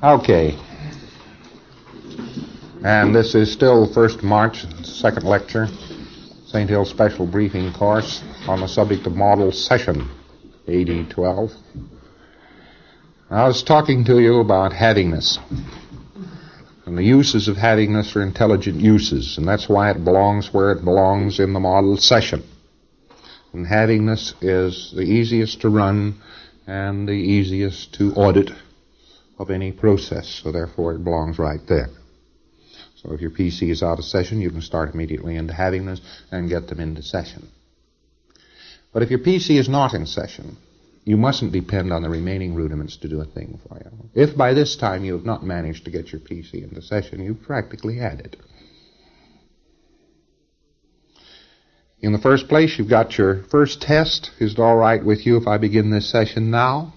Okay. And this is still 1st March, second lecture, St. Hill Special Briefing Course on the subject of Model Session, AD 12. I was talking to you about havingness and the uses of havingness for intelligent uses, and that's why it belongs where it belongs in the model session. And havingness is the easiest to run and the easiest to audit of any process, so therefore it belongs right there. So if your PC is out of session, you can start immediately into havingness and get them into session. But if your PC is not in session, you mustn't depend on the remaining rudiments to do a thing for you. If by this time you have not managed to get your PC into session, you've practically had it. In the first place, you've got your first test. Is it all right with you if I begin this session now?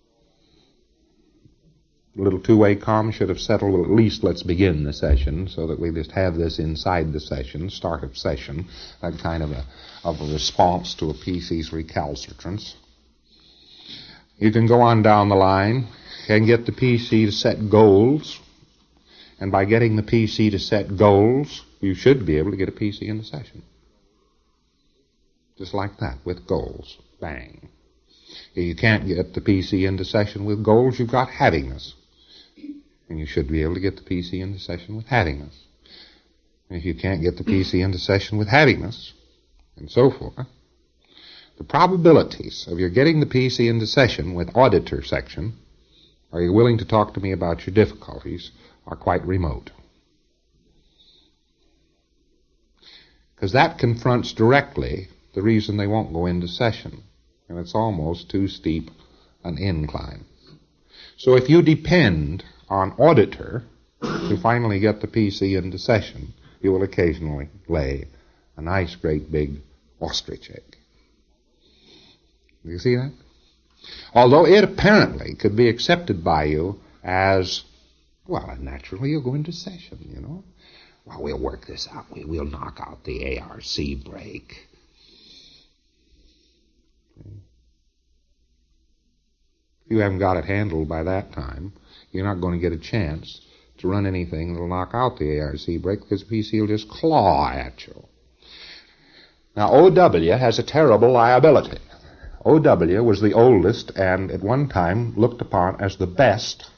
A little two-way comm should have settled, well, at least let's begin the session so that we just have this inside the session, start of session, that kind of a response to a PC's recalcitrance. You can go on down the line and get the PC to set goals, and by getting the PC to set goals, you should be able to get a PC into session. Just like that, with goals. Bang. If you can't get the PC into session with goals, you've got havingness. And you should be able to get the PC into session with havingness. And if you can't get the PC into session with havingness, and so forth, the probabilities of your getting the PC into session with auditor section, are you willing to talk to me about your difficulties, are quite remote. Because that confronts directly the reason they won't go into session. And it's almost too steep an incline. So if you depend on auditor to finally get the PC into session, you will occasionally lay a nice, great, big ostrich egg. Do you see that? Although it apparently could be accepted by you as, well, naturally you'll go into session, you know. Well, we'll work this out. We'll knock out the ARC break. If you haven't got it handled by that time, you're not going to get a chance to run anything that'll knock out the ARC break because the PC will just claw at you. Now, OW has a terrible liability. OW was the oldest and at one time looked upon as the best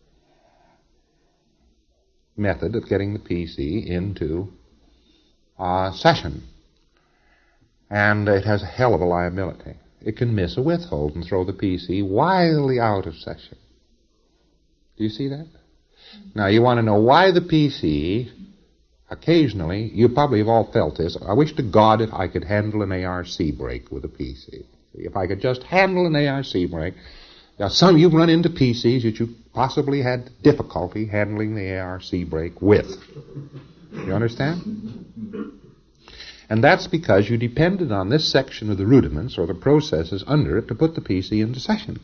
method of getting the PC into session. And it has a hell of a liability. It can miss a withhold and throw the PC wildly out of session. Do you see that? Now, you want to know why the PC, occasionally, you probably have all felt this, I wish to God if I could handle an ARC break with a PC. If I could just handle an ARC break. Now, some of you run into PCs that you possibly had difficulty handling the ARC break with. You understand? And that's because you depended on this section of the rudiments or the processes under it to put the PC into session.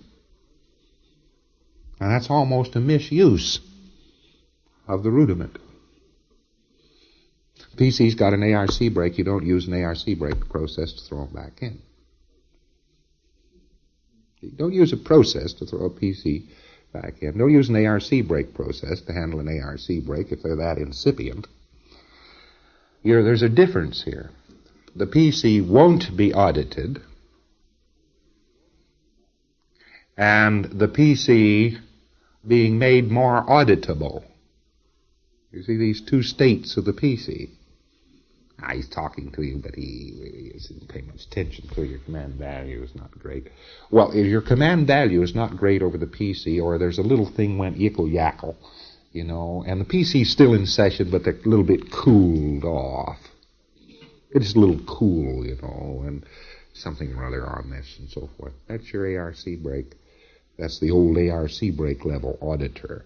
And that's almost a misuse of the rudiment. PC's got an ARC break. You don't use an ARC break process to throw them back in. You don't use a process to throw a PC back in. Don't use an ARC break process to handle an ARC break if they're that incipient. There's a difference here. The PC won't be audited, and the PC being made more auditable. You see these two states of the PC. He's talking to you, but he isn't paying much attention to your command value is not great. Well, if your command value is not great over the PC, or there's a little thing went yickle-yackle, you know, and the PC's still in session, but they're a little bit cooled off. It's a little cool, you know, and something or other on this and so forth. That's your ARC break. That's the old ARC break level auditor.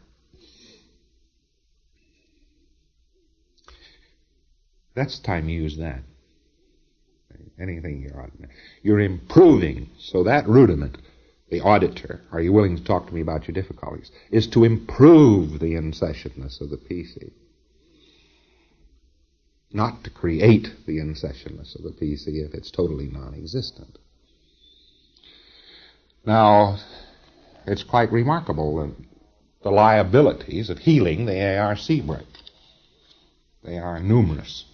That's the time you use that. Anything you're auditing. You're improving. So that rudiment, the auditor, are you willing to talk to me about your difficulties, is to improve the in-sessionness of the PC. Not to create the in-sessionness of the PC if it's totally non-existent. Now, it's quite remarkable that the liabilities of healing the ARC brake. They are numerous.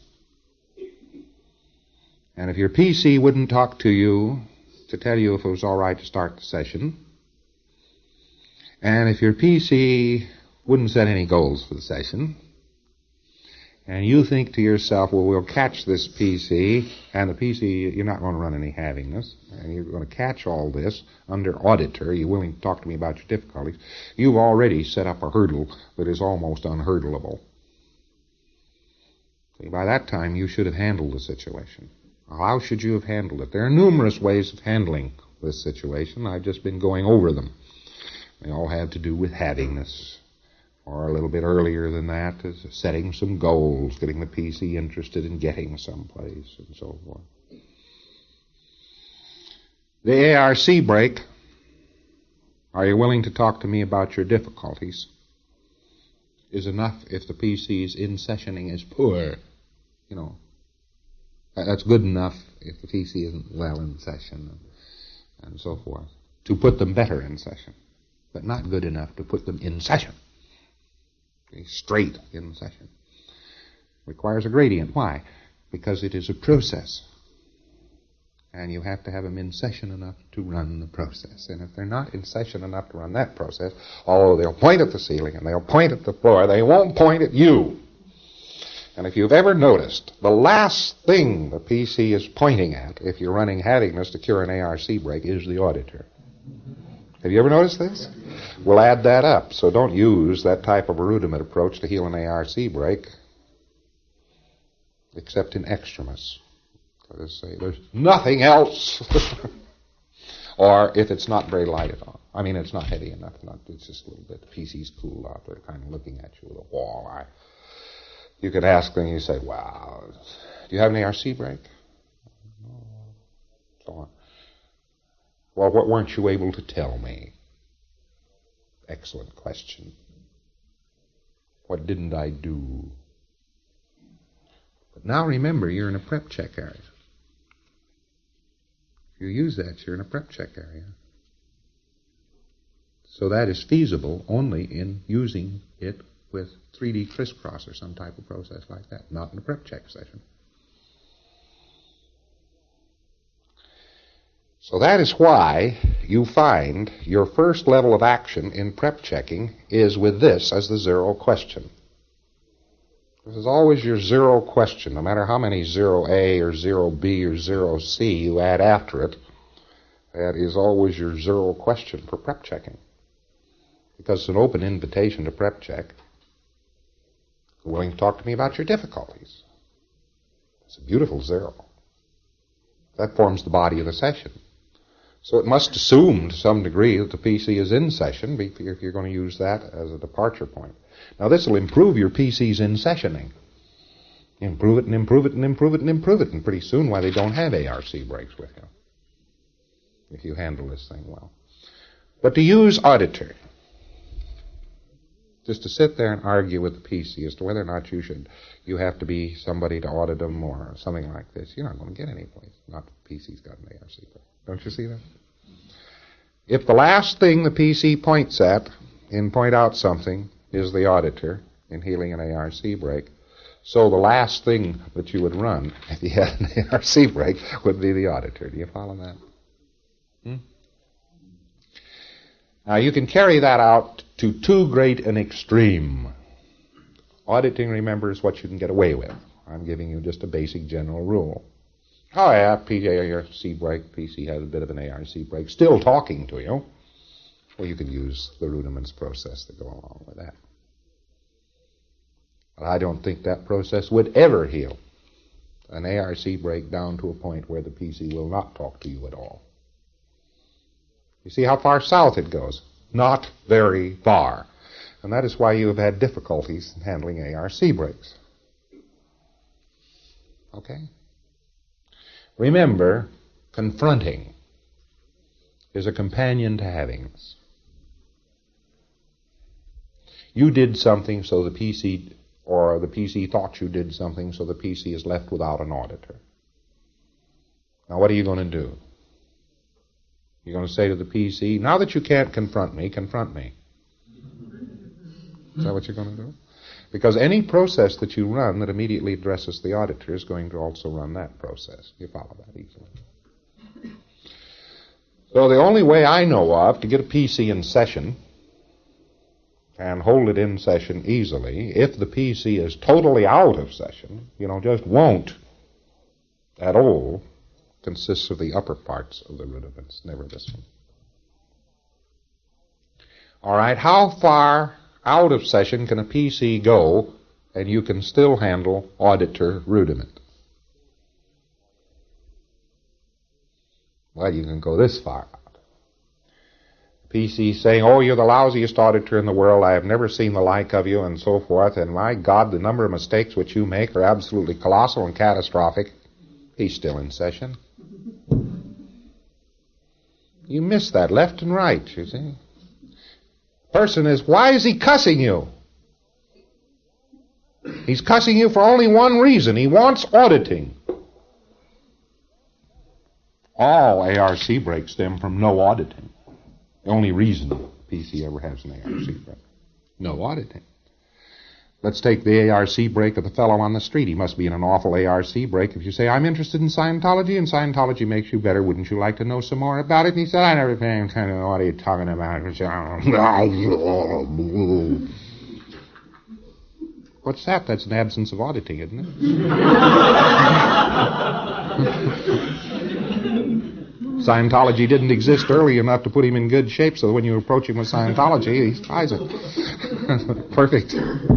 And if your PC wouldn't talk to you to tell you if it was all right to start the session, and if your PC wouldn't set any goals for the session, and you think to yourself, well, we'll catch this PC, and the PC, you're not going to run any having this, and you're going to catch all this under auditor, you're willing to talk to me about your difficulties, you've already set up a hurdle that is almost unhurdleable. See, by that time, you should have handled the situation. How should you have handled it? There are numerous ways of handling this situation. I've just been going over them. They all have to do with having this. Or a little bit earlier than that is setting some goals, getting the PC interested in getting someplace, and so forth. The ARC brake, are you willing to talk to me about your difficulties, is enough if the PC's in-sessioning is poor. You know, that's good enough if the PC isn't well in session and so forth, to put them better in session, but not good enough to put them in session. Straight in session. Requires a gradient. Why? Because it is a process. And you have to have them in session enough to run the process. And if they're not in session enough to run that process, although they'll point at the ceiling and they'll point at the floor, they won't point at you. And if you've ever noticed, the last thing the PC is pointing at, if you're running having-ness to cure an ARC brake, is the auditor. Have you ever noticed this? We'll add that up. So don't use that type of a rudiment approach to heal an ARC brake, except in extremis. Say there's nothing else. Or if it's not very light at all. I mean, it's not heavy enough. It's just a little bit. The PC's cooled off. They're kind of looking at you with a wall eye. You could ask them, you say, wow, do you have an ARC brake? No. So on. Well, what weren't you able to tell me? Excellent question. What didn't I do? But now remember, you're in a prep check area. If you use that, you're in a prep check area. So that is feasible only in using it with 3D crisscross or some type of process like that, not in a prep check session. So that is why you find your first level of action in prep checking is with this as the zero question. This is always your zero question, no matter how many 0A or 0B or 0C you add after it. That is always your zero question for prep checking. Because it's an open invitation to prep check. You're willing to talk to me about your difficulties. It's a beautiful zero. That forms the body of the session. So it must assume to some degree that the PC is in session if you're going to use that as a departure point. Now this will improve your PC's in sessioning. Improve it and improve it and improve it and improve it. And pretty soon, why, they don't have ARC brakes with you. If you handle this thing well. But to use auditor, just to sit there and argue with the PC as to whether or not you have to be somebody to audit them or something like this, you're not going to get any place. Not if the PC's got an ARC brake. Don't you see that? If the last thing the PC points at in point out something is the auditor in healing an ARC brake, so the last thing that you would run if you had an ARC brake would be the auditor. Do you follow that? Now you can carry that out to too great an extreme. Auditing, remember, is what you can get away with. I'm giving you just a basic general rule. Oh yeah, ARC brake, PC has a bit of an ARC brake, still talking to you. Well, you can use the rudiments process to go along with that. But I don't think that process would ever heal an ARC brake down to a point where the PC will not talk to you at all. You see how far south it goes? Not very far. And that is why you have had difficulties in handling ARC brakes. Okay? Remember, confronting is a companion to havings. You did something so the PC, or the PC thought you did something so the PC is left without an auditor. Now what are you going to do? You're going to say to the PC, now that you can't confront me, confront me. Is that what you're going to do? Because any process that you run that immediately addresses the auditor is going to also run that process. You follow that easily. So the only way I know of to get a PC in session and hold it in session easily, if the PC is totally out of session, just won't at all, consists of the upper parts of the rudiments, never this one. All right, how far out of session can a PC go and you can still handle auditor rudiment? Well, you can go this far out. PC saying, oh, you're the lousiest auditor in the world, I have never seen the like of you, and so forth, and my God, the number of mistakes which you make are absolutely colossal and catastrophic. He's still in session. You miss that left and right, you see. Person is, why is he cussing you? He's cussing you for only one reason. He wants auditing. All ARC breaks stem from no auditing. The only reason PC ever has an ARC break. No auditing. Let's take the ARC break of the fellow on the street. He must be in an awful ARC break. If you say, I'm interested in Scientology, and Scientology makes you better, wouldn't you like to know some more about it? And he said, I never think, what are you talking about? What's that? That's an absence of auditing, isn't it? Scientology didn't exist early enough to put him in good shape, so when you approach him with Scientology, he tries it. Perfect.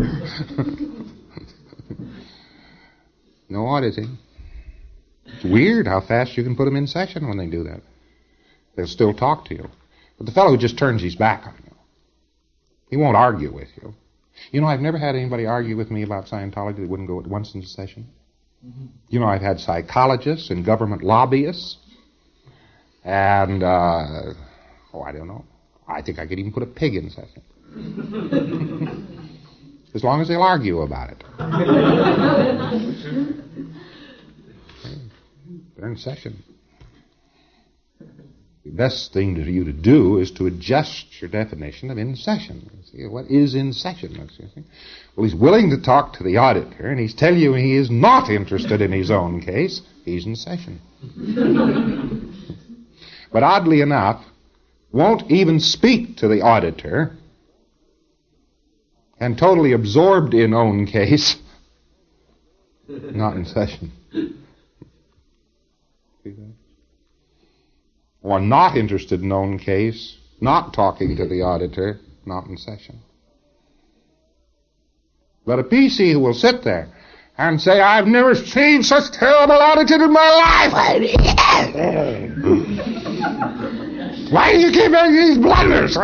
No auditing. It's weird how fast you can put them in session when they do that. They'll still talk to you. But the fellow who just turns his back on you, he won't argue with you. I've never had anybody argue with me about Scientology that wouldn't go at once into session. I've had psychologists and government lobbyists. And, I don't know. I think I could even put a pig in session. As long as they'll argue about it. They're in session. The best thing for you to do is to adjust your definition of in session. See, what is in session? Well, he's willing to talk to the auditor, and he's telling you he is not interested in his own case. He's in session. But oddly enough, won't even speak to the auditor, and totally absorbed in own case, not in session. Or not interested in own case, not talking to the auditor, not in session. But a PC who will sit there and say, I've never seen such terrible auditing in my life. Why do you keep making these blunders?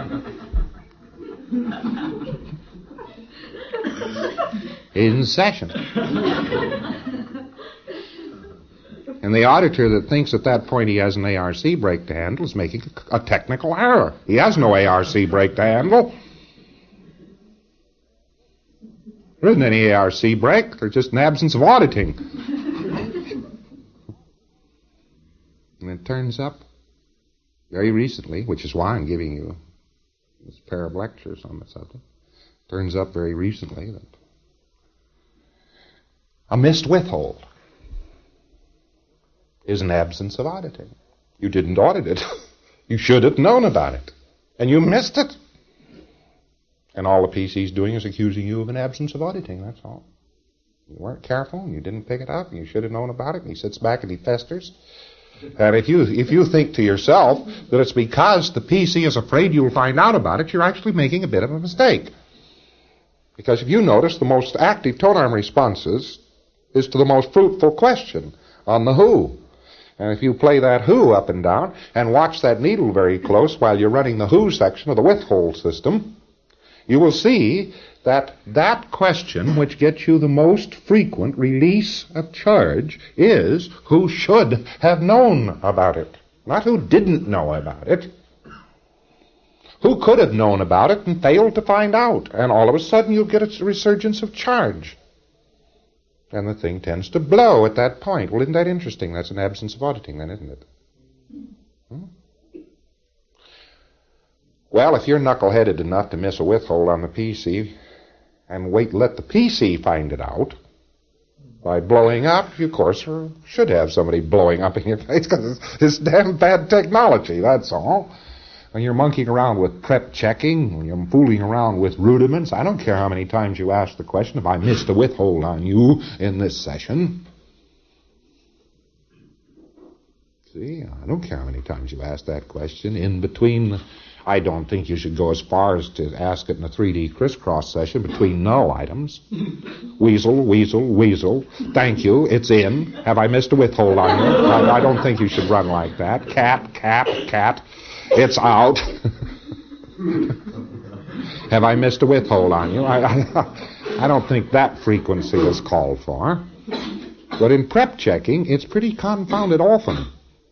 In session. And the auditor that thinks at that point he has an ARC break to handle is making a technical error. He has no ARC break to handle. There isn't any ARC break. There's just an absence of auditing. And it turns up very recently, which is why I'm giving you this pair of lectures on the subject, turns up very recently that a missed withhold is an absence of auditing. You didn't audit it. You should have known about it. And you missed it. And all the PC's doing is accusing you of an absence of auditing, that's all. You weren't careful, and you didn't pick it up, and you should have known about it, and he sits back and he festers. And if you think to yourself that it's because the PC is afraid you'll find out about it, you're actually making a bit of a mistake. Because if you notice, the most active tone arm responses is to the most fruitful question on the who. And if you play that who up and down and watch that needle very close while you're running the who section of the withhold system, you will see that that question which gets you the most frequent release of charge is who should have known about it, not who didn't know about it. Who could have known about it and failed to find out, and all of a sudden you'll get a resurgence of charge. And the thing tends to blow at that point. Well, isn't that interesting? That's an absence of auditing then, isn't it? Well, if you're knuckleheaded enough to miss a withhold on the PC and let the PC find it out by blowing up, you, of course, should have somebody blowing up in your face because it's damn bad technology, that's all. When you're monkeying around with prep checking, when you're fooling around with rudiments, I don't care how many times you ask the question, if I missed a withhold on you in this session. See, I don't care how many times you ask that question. In between, I don't think you should go as far as to ask it in a 3D crisscross session between null items. Weasel, weasel, weasel. Thank you, it's in. Have I missed a withhold on you? I don't think you should run like that. Cat, cat, cat. It's out. Have I missed a withhold on you? I don't think that frequency is called for. But in prep checking, it's pretty confounded often.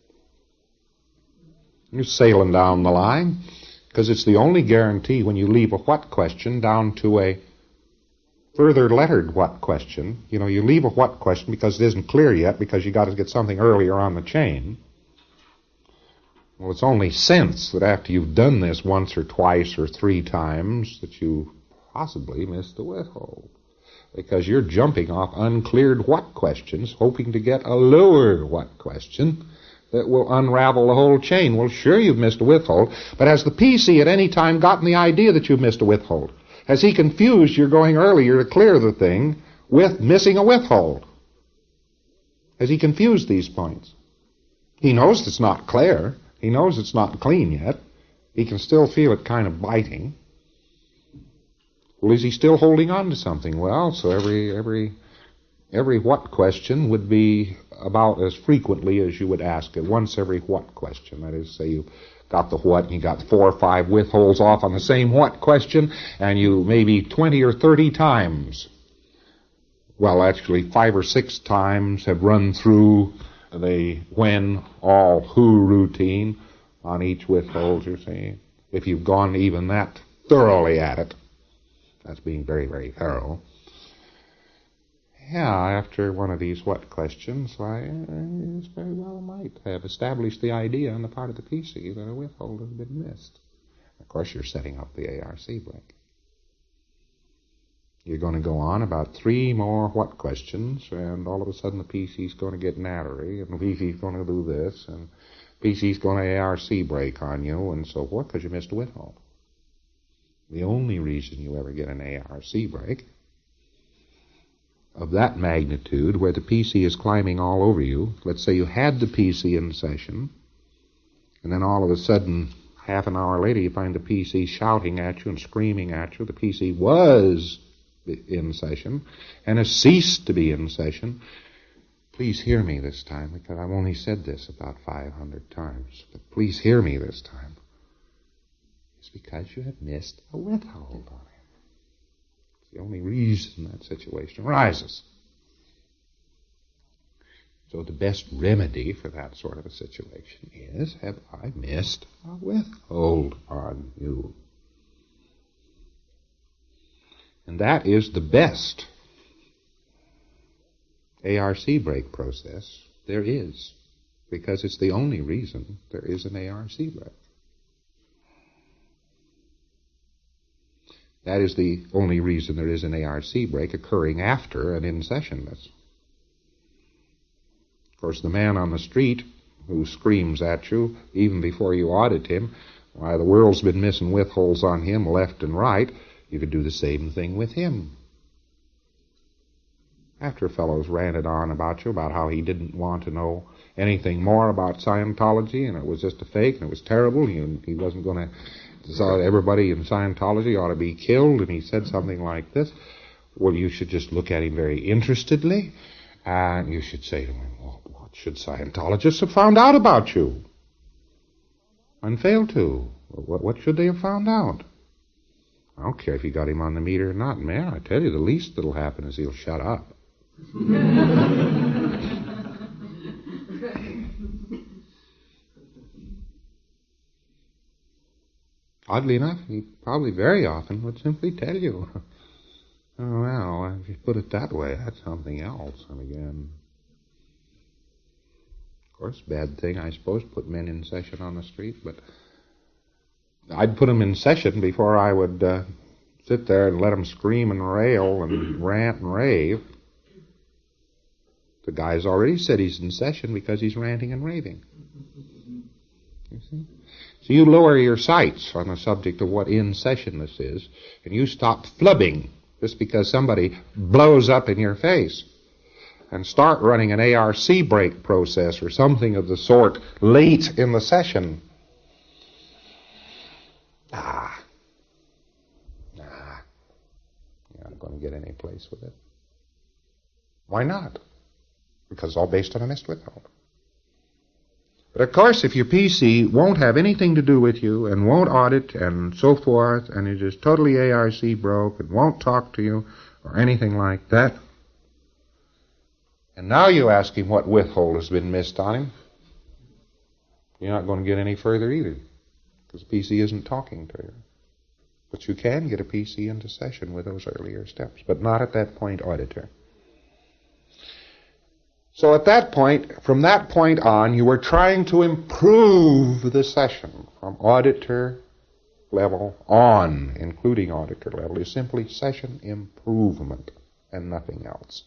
You're sailing down the line, because it's the only guarantee when you leave a what question down to a further lettered what question. You know, you leave a what question because it isn't clear yet, because you got to get something earlier on the chain. Well, it's only sense that after you've done this once or twice or 3 times that you possibly missed the withhold. Because you're jumping off uncleared what questions, hoping to get a lower what question that will unravel the whole chain. Well, sure, you've missed a withhold, but has the PC at any time gotten the idea that you've missed a withhold? Has he confused your going earlier to clear the thing with missing a withhold? Has he confused these points? He knows it's not clear. He knows it's not clean yet. He can still feel it kind of biting. Well, is he still holding on to something? Well, so every what question would be about as frequently as you would ask it. Once every what question. That is, say you got the what and you got 4 or 5 withholds off on the same what question, and you maybe 20 or 30 times, well, actually 5 or 6 times have run through the when, all, who routine on each withhold, you see. If you've gone even that thoroughly at it, that's being very, very thorough. Yeah, after one of these what questions, I very well might have established the idea on the part of the PC that a withhold has been missed. Of course, you're setting up the ARC break. You're going to go on about 3 more what questions, and all of a sudden the PC's going to get nattery, and the PC's going to do this, and the PC's going to ARC break on you, and so forth, because you missed a withhold. The only reason you ever get an ARC break of that magnitude, where the PC is climbing all over you, let's say you had the PC in session, and then all of a sudden, half an hour later, you find the PC shouting at you and screaming at you. The PC was in session and has ceased to be in session. Please hear me this time, because I've only said this about 500 times, but please hear me this time. It's because you have missed a withhold on it. The only reason that situation arises. So the best remedy for that sort of a situation is, have I missed a withhold on you? And that is the best ARC break process there is, because it's the only reason there is an ARC break. That is the only reason there is an ARC break occurring after an in-sessionness. Of course, the man on the street who screams at you, even before you audit him, why, the world's been missing withholds on him left and right, you could do the same thing with him. After fellows ranted on about you, about how he didn't want to know anything more about Scientology, and it was just a fake, and it was terrible, he wasn't going to, so everybody in Scientology ought to be killed, and he said something like this. Well, you should just look at him very interestedly, and you should say to him, well, what should Scientologists have found out about you? And failed to. What should they have found out? I don't care if you got him on the meter or not, man. I tell you, the least that'll happen is he'll shut up. Oddly enough, he probably very often would simply tell you, oh, well, if you put it that way, that's something else. And again, of course, bad thing, I suppose, put men in session on the street, but I'd put them in session before I would sit there and let them scream and rail and rant and rave. The guy's already said he's in session because he's ranting and raving. You see? So you lower your sights on the subject of what in sessionness is, and you stop flubbing just because somebody blows up in your face, and start running an ARC break process or something of the sort late in the session. You're not going to get any place with it. Why not? Because it's all based on a missed withhold. But of course, if your PC won't have anything to do with you and won't audit and so forth, and it is totally ARC broke and won't talk to you or anything like that, and now you ask him what withhold has been missed on him, you're not going to get any further either, because the PC isn't talking to you. But you can get a PC into session with those earlier steps, but not at that point auditor. So at that point, from that point on, you were trying to improve the session from auditor level on, including auditor level, is simply session improvement and nothing else.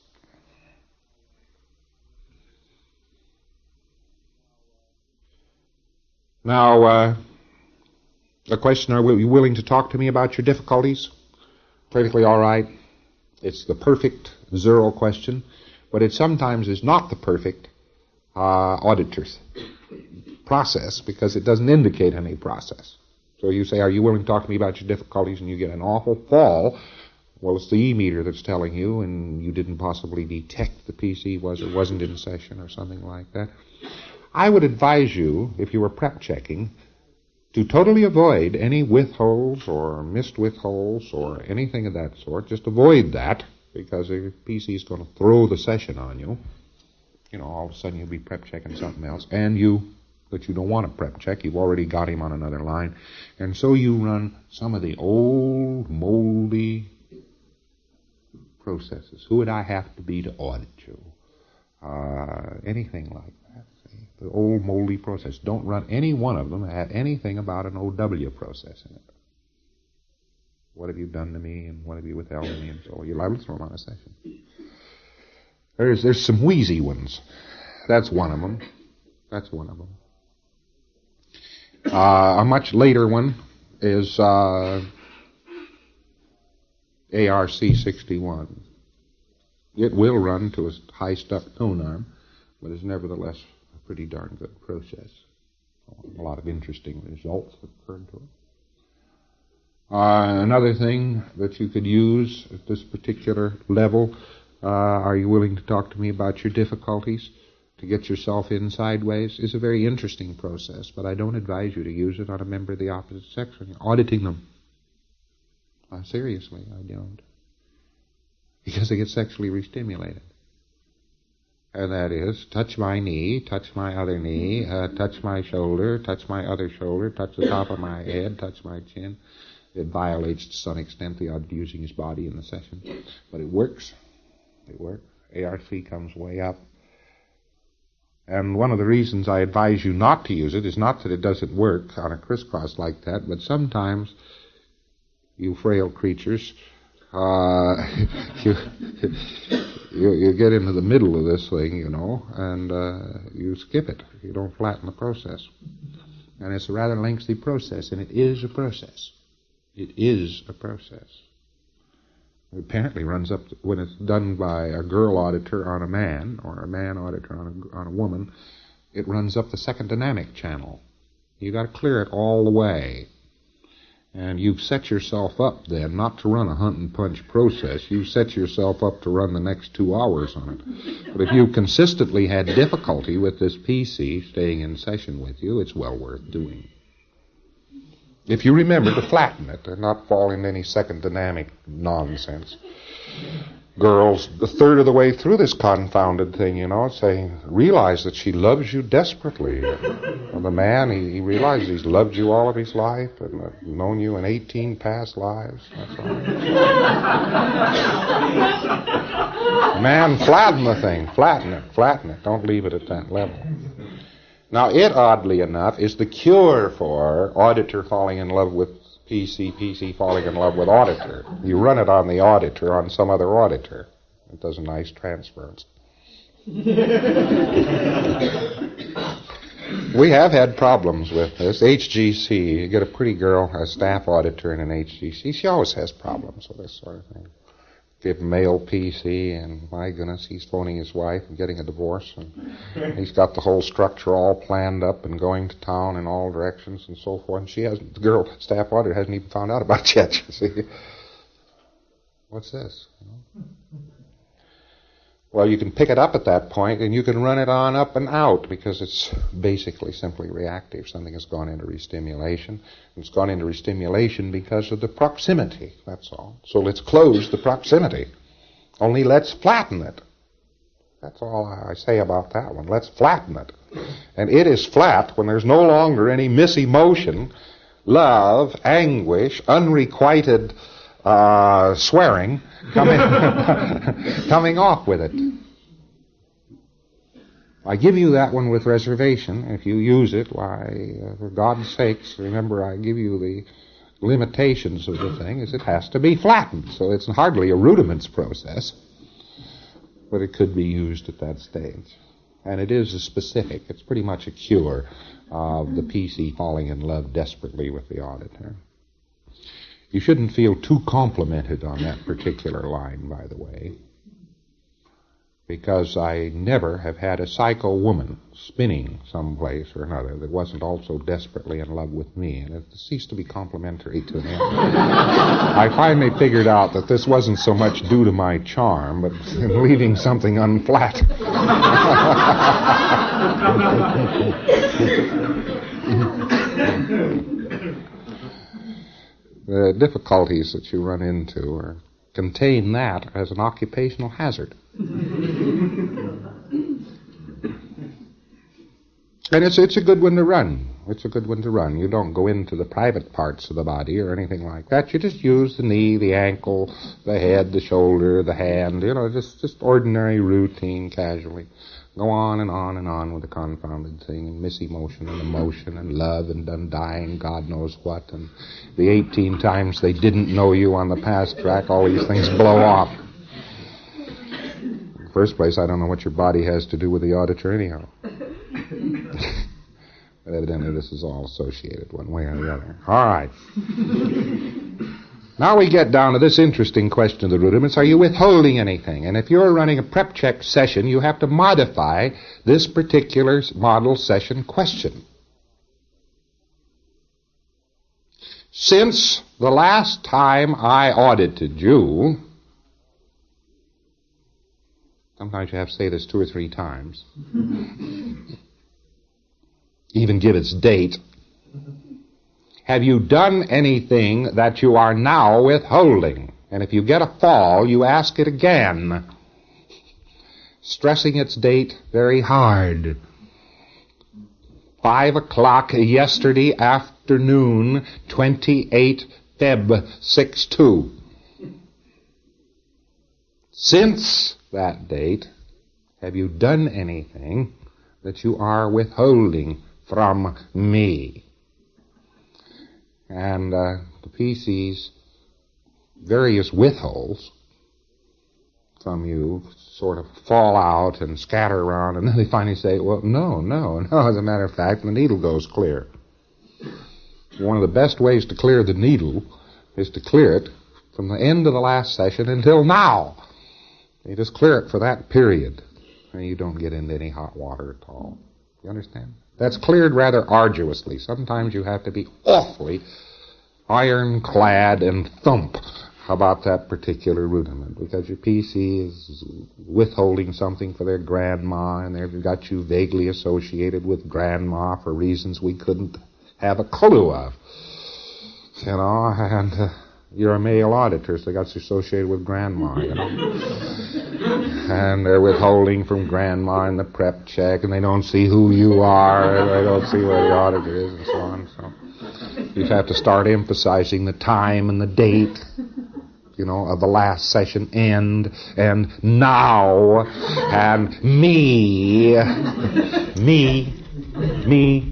Now, a question, are you willing to talk to me about your difficulties? Perfectly all right. It's the perfect zero question, but it sometimes is not the perfect auditor's process because it doesn't indicate any process. So you say, are you willing to talk to me about your difficulties, and you get an awful fall. Well, it's the E-meter that's telling you, and you didn't possibly detect the PC was or wasn't in session or something like that. I would advise you, if you were prep checking, to totally avoid any withholds or missed withholds or anything of that sort. Just avoid that, because your PC is going to throw the session on you. You know, all of a sudden you'll be prep checking something else, and that you don't want to prep check. You've already got him on another line. And so you run some of the old, moldy processes. Who would I have to be to audit you? Anything like that. The old moldy process. Don't run any one of them that have anything about an OW process in it. What have you done to me, and what have you withheld to me, and so you're liable to throw them on a session. There's some wheezy ones. That's one of them. A much later one is ARC 61. It will run to a high stuck tone arm, but is nevertheless a pretty darn good process. A lot of interesting results have occurred to it. Another thing that you could use at this particular level, are you willing to talk to me about your difficulties to get yourself in sideways, is a very interesting process, but I don't advise you to use it on a member of the opposite sex when you're auditing them. Seriously, I don't. Because they get sexually restimulated. And that is, touch my knee, touch my other knee, touch my shoulder, touch my other shoulder, touch the top of my head, touch my chin. It violates, to some extent, the odd using his body in the session. But it works. It works. ARC comes way up. And one of the reasons I advise you not to use it is not that it doesn't work on a crisscross like that, but sometimes, you frail creatures, you get into the middle of this thing, you know, and you skip it. You don't flatten the process. And it's a rather lengthy process, and it is a process. It is a process. It apparently runs up, when it's done by a girl auditor on a man, or a man auditor on a woman, it runs up the second dynamic channel. You've got to clear it all the way. And you've set yourself up then not to run a hunt and punch process. You've set yourself up to run the next 2 hours on it. But if you consistently had difficulty with this PC staying in session with you, it's well worth doing. If you remember to flatten it and not fall into any second dynamic nonsense. Girls, a third of the way through this confounded thing, you know, saying, realize that she loves you desperately. And the man, he realizes he's loved you all of his life and known you in 18 past lives. That's all. Man, flatten the thing. Flatten it. Don't leave it at that level. Now, it, oddly enough, is the cure for auditor falling in love with PC, PC falling in love with auditor. You run it on the auditor, on some other auditor. It does a nice transference. We have had problems with this. HGC, you get a pretty girl, a staff auditor in an HGC, she always has problems with this sort of thing. Give male PC, and my goodness, he's phoning his wife and getting a divorce, and he's got the whole structure all planned up and going to town in all directions and so forth. And she hasn't, the girl, staff auditor, hasn't even found out about it yet. You see, what's this? Well, you can pick it up at that point, and you can run it on up and out, because it's basically simply reactive. Something has gone into restimulation. It's gone into restimulation because of the proximity, that's all. So let's close the proximity. Only let's flatten it. That's all I say about that one. Let's flatten it. And it is flat when there's no longer any misemotion, love, anguish, unrequited swearing coming off with it. I give you that one with reservation. If you use it, why, for God's sakes, remember I give you the limitations of the thing, is it has to be flattened. So it's hardly a rudiments process, but it could be used at that stage. And it is a specific. It's pretty much a cure of the PC falling in love desperately with the auditor. You shouldn't feel too complimented on that particular line, by the way, because I never have had a psycho woman spinning someplace or another that wasn't also desperately in love with me, and it ceased to be complimentary to me. I finally figured out that this wasn't so much due to my charm, but leaving something unflat. The difficulties that you run into contain that as an occupational hazard. And it's a good one to run. It's a good one to run. You don't go into the private parts of the body or anything like that. You just use the knee, the ankle, the head, the shoulder, the hand, just ordinary, routine, casually. Go on and on and on with the confounded thing, and misemotion and emotion and love and undying God knows what, and the 18 times they didn't know you on the past track, all these things blow off. In the first place, I don't know what your body has to do with the auditor anyhow. But evidently this is all associated one way or the other. All right. Now we get down to this interesting question of the rudiments. Are you withholding anything? And if you're running a prep check session, you have to modify this particular model session question. Since the last time I audited you, sometimes you have to say this 2 or 3 times, even give its date. Have you done anything that you are now withholding? And if you get a fall, you ask it again, stressing its date very hard. 5 o'clock yesterday afternoon, 28 Feb. 62. Since that date, have you done anything that you are withholding from me? And the PC's various withholds from you sort of fall out and scatter around, and then they finally say, well, no. As a matter of fact, the needle goes clear. One of the best ways to clear the needle is to clear it from the end of the last session until now. You just clear it for that period, and you don't get into any hot water at all. You understand? That's cleared rather arduously. Sometimes you have to be awfully ironclad and thump about that particular rudiment, because your PC is withholding something for their grandma, and they've got you vaguely associated with grandma for reasons we couldn't have a clue of. And you're a male auditor, so they got you associated with grandma, And they're withholding from grandma in the prep check, and they don't see who you are, and they don't see where the auditor is, and so on. So you have to start emphasizing the time and the date, of the last session end, and now, and me. Me.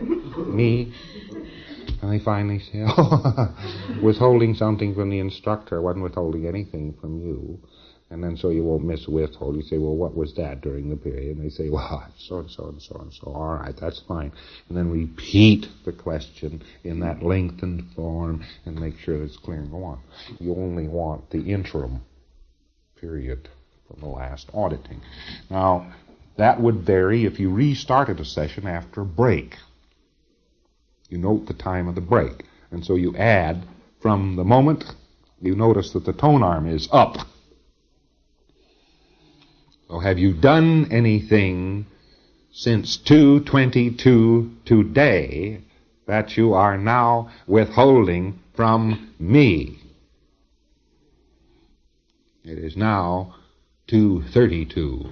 And they finally say, withholding something from the instructor. I wasn't withholding anything from you. And then so you won't miss withhold. You say, well, what was that during the period? And they say, well, so and so and so and so. All right, that's fine. And then repeat the question in that lengthened form and make sure that it's clear and go on. You only want the interim period from the last auditing. Now, that would vary if you restarted a session after a break. You note the time of the break. And so you add from the moment you notice that the tone arm is up. So have you done anything since 2:22 today that you are now withholding from me? It is now 2:32.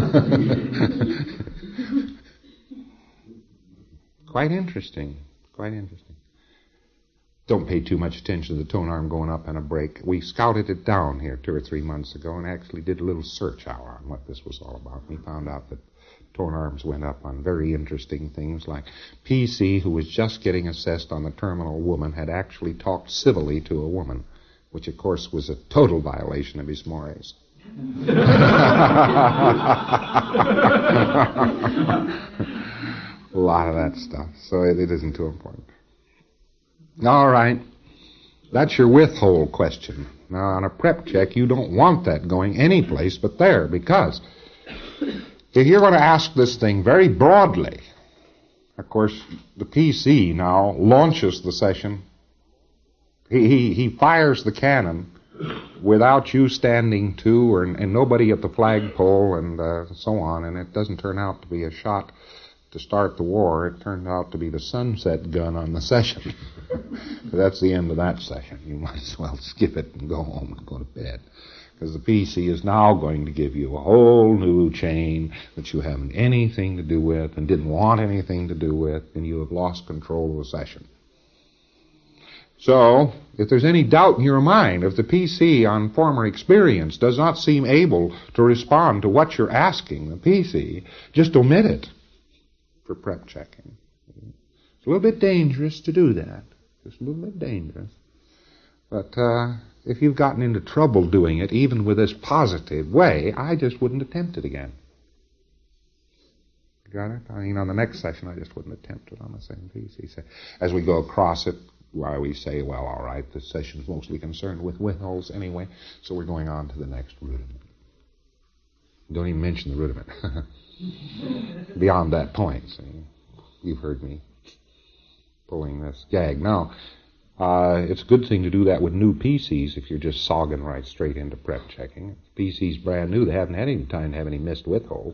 Quite interesting. Quite interesting. Don't pay too much attention to the tone arm going up on a break. We scouted it down here 2 or 3 months ago and actually did a little search hour on what this was all about. We found out that tone arms went up on very interesting things like PC, who was just getting assessed on the terminal woman, had actually talked civilly to a woman, which of course was a total violation of his mores. A lot of that stuff, so it isn't too important. All right, that's your withhold question. Now, on a prep check, you don't want that going any place but there, because if you're going to ask this thing very broadly, of course, the PC now launches the session. He fires the cannon without you standing to, and nobody at the flagpole and so on, and it doesn't turn out to be a shot to start the war. It turned out to be the sunset gun on the session. So that's the end of that session. You might as well skip it and go home and go to bed. Because the PC is now going to give you a whole new chain that you haven't anything to do with and didn't want anything to do with, and you have lost control of the session. So, if there's any doubt in your mind, if the PC on former experience does not seem able to respond to what you're asking the PC, just omit it for prep checking. It's a little bit dangerous to do that. Just a little bit dangerous. But if you've gotten into trouble doing it, even with this positive way, I just wouldn't attempt it again. Got it? I mean, on the next session, I just wouldn't attempt it on the same PC. So, as we go across it, why we say, well, all right, this session's mostly concerned with withholds anyway, so we're going on to the next rudiment. Don't even mention the rudiment. Beyond that point, see, you've heard me pulling this gag. Now, it's a good thing to do that with new PCs if you're just sogging right straight into prep checking. If the PC's brand new, they haven't had any time to have any missed withholds.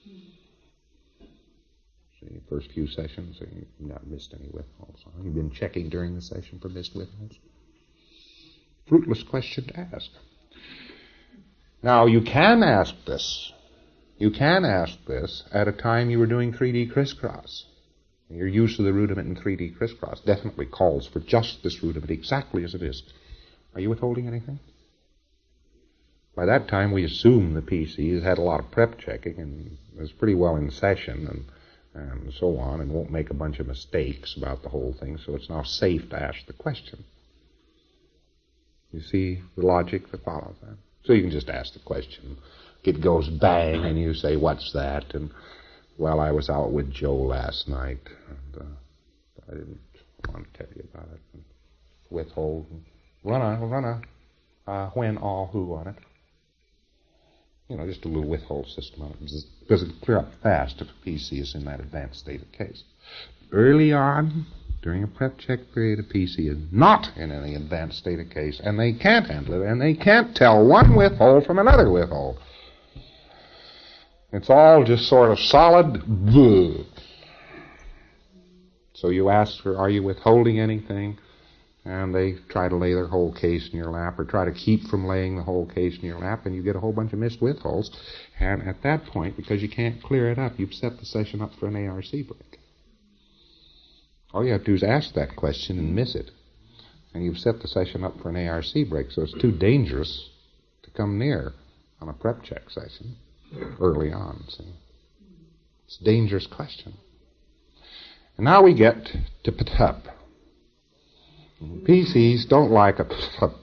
See, first few sessions, you've not missed any withholds. You've been checking during the session for missed withholds. Fruitless question to ask. Now, you can ask this. You can ask this at a time you were doing 3D crisscross. Your use of the rudiment in 3D crisscross definitely calls for just this rudiment exactly as it is. Are you withholding anything? By that time, we assume the PC has had a lot of prep checking and is pretty well in session and so on, and won't make a bunch of mistakes about the whole thing, so it's now safe to ask the question. You see the logic that follows that? So you can just ask the question. It goes bang, and you say, what's that? And, well, I was out with Joe last night, and I didn't want to tell you about it. And withhold. Run a when, all, who on it. You know, just a little withhold system on it. Because it clear up fast if a PC is in that advanced state of case. Early on, during a prep check period, a PC is not in any advanced state of case, and they can't handle it, and they can't tell one withhold from another withhold. It's all just sort of solid. Bleh. So you ask her, are you withholding anything? And they try to lay their whole case in your lap, or try to keep from laying the whole case in your lap, and you get a whole bunch of missed withholds. And at that point, because you can't clear it up, you've set the session up for an ARC break. All you have to do is ask that question and miss it. And you've set the session up for an ARC break, so it's too dangerous to come near on a prep check session early on. See? It's a dangerous question. And now we get to PTUP. PCs don't like a PTUP.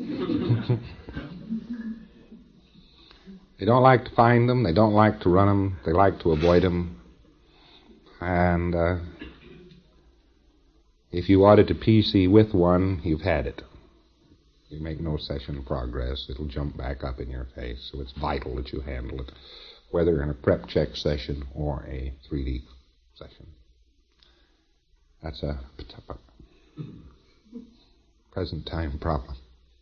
They don't like to find them. They don't like to run them. They like to avoid them. And if you audit a PC with one, you've had it. You make no session progress. It'll jump back up in your face. So it's vital that you handle it, whether in a prep check session or a 3D session. That's a present time problem.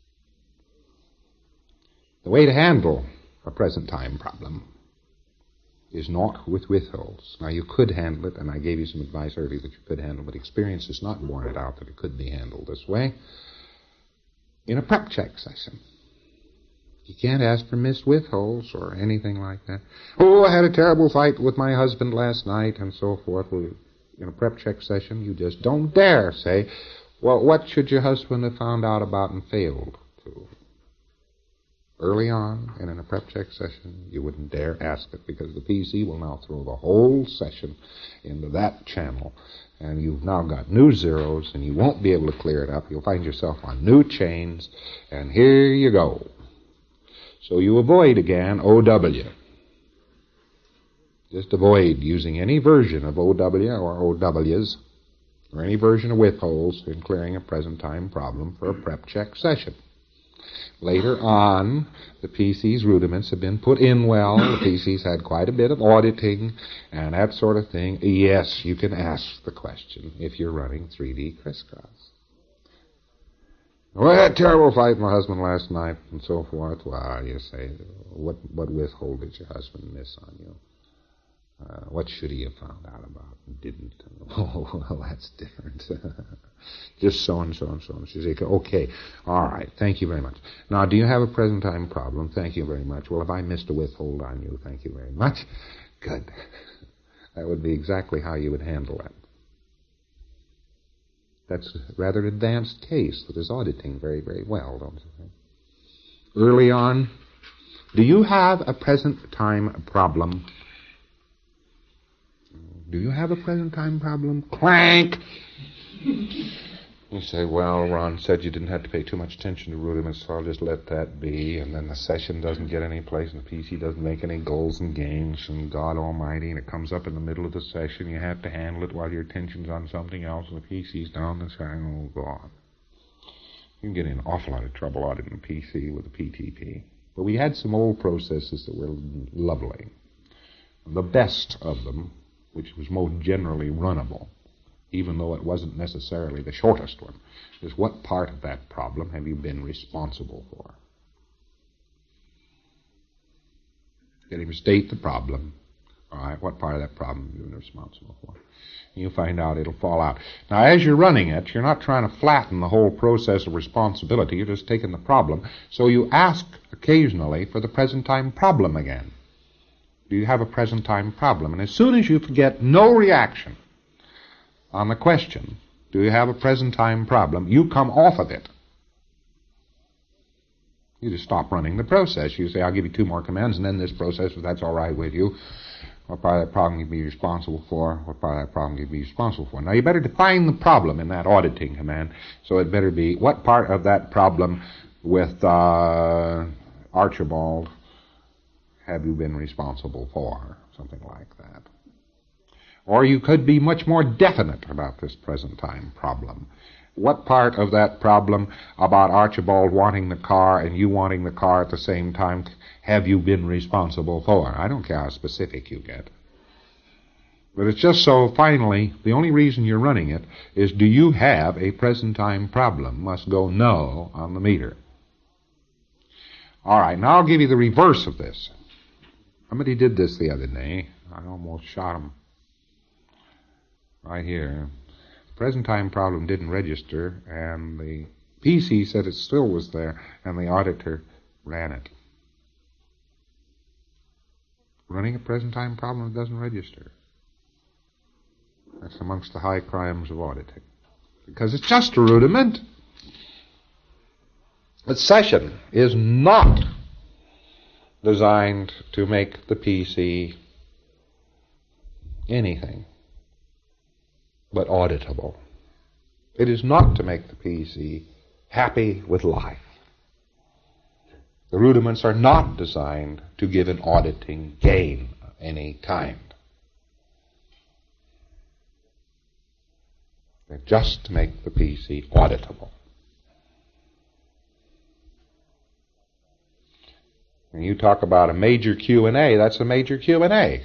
The way to handle a present time problem is not with withholds. Now, you could handle it, and I gave you some advice earlier that you could handle, but experience has not borne it out that it could be handled this way. In a prep check session, you can't ask for missed withholds or anything like that. Oh, I had a terrible fight with my husband last night, and so forth. Well, in a prep check session, you just don't dare say, well, what should your husband have found out about and failed to? Early on, and in a prep check session, you wouldn't dare ask it, because the PC will now throw the whole session into that channel, and you've now got new zeros, and you won't be able to clear it up. You'll find yourself on new chains, and here you go. So you avoid, again, OW. Just avoid using any version of OW or OWs, or any version of withholds in clearing a present time problem for a prep check session. Later on, the PC's rudiments have been put in well. The PC's had quite a bit of auditing and that sort of thing. Yes, you can ask the question if you're running 3D crisscross. Well, I had a terrible fight with my husband last night and so forth. Well, you say, what withhold did your husband miss on you? What should he have found out about and didn't? Oh, well, that's different. Just so and so and so. And she says, okay, all right, thank you very much. Now, do you have a present time problem? Thank you very much. Well, if I missed a withhold on you, thank you very much. Good. That would be exactly how you would handle that. That's a rather advanced case that is auditing very, very well, don't you think? Early on, do you have a present time problem? Do you have a present time problem? Clank! You say, well, Ron said you didn't have to pay too much attention to rudiments, so I'll just let that be, and then the session doesn't get any place, and the PC doesn't make any goals and gains, and God almighty, and it comes up in the middle of the session, you have to handle it while your attention's on something else, and the PC's down the side, oh, God. You can get in an awful lot of trouble auditing the PC with the PTP. But we had some old processes that were lovely. The best of them, which was most generally runnable, even though it wasn't necessarily the shortest one, is what part of that problem have you been responsible for? Get him to state the problem. All right, what part of that problem have you been responsible for? And you find out it'll fall out. Now, as you're running it, you're not trying to flatten the whole process of responsibility. You're just taking the problem. So you ask occasionally for the present time problem again. Do you have a present time problem? And as soon as you get no reaction on the question, do you have a present time problem, you come off of it. You just stop running the process. You say, I'll give you 2 more commands and then this process, if that's all right with you. What part of that problem can you be responsible for? What part of that problem can you be responsible for? Now, you better define the problem in that auditing command. So it better be, what part of that problem with Archibald have you been responsible for? Something like that. Or you could be much more definite about this present time problem. What part of that problem about Archibald wanting the car and you wanting the car at the same time have you been responsible for? I don't care how specific you get. But it's just so, finally, the only reason you're running it is, do you have a present time problem? Must go no on the meter. All right, now I'll give you the reverse of this. Somebody did this the other day. I almost shot him. Right here. The present time problem didn't register, and the PC said it still was there, and the auditor ran it. Running a present time problem that doesn't register. That's amongst the high crimes of auditing. Because it's just a rudiment. The session is not designed to make the PC anything but auditable. It is not to make the PC happy with life. The rudiments are not designed to give an auditing gain of any kind. They're just to make the PC auditable. When you talk about a major Q&A, that's a major Q&A.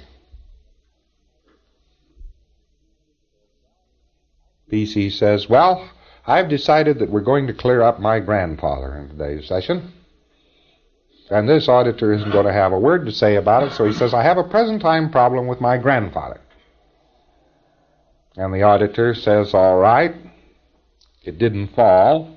PC says, well, I've decided that we're going to clear up my grandfather in today's session. And this auditor isn't going to have a word to say about it, so he says, I have a present time problem with my grandfather. And the auditor says, all right, it didn't fall.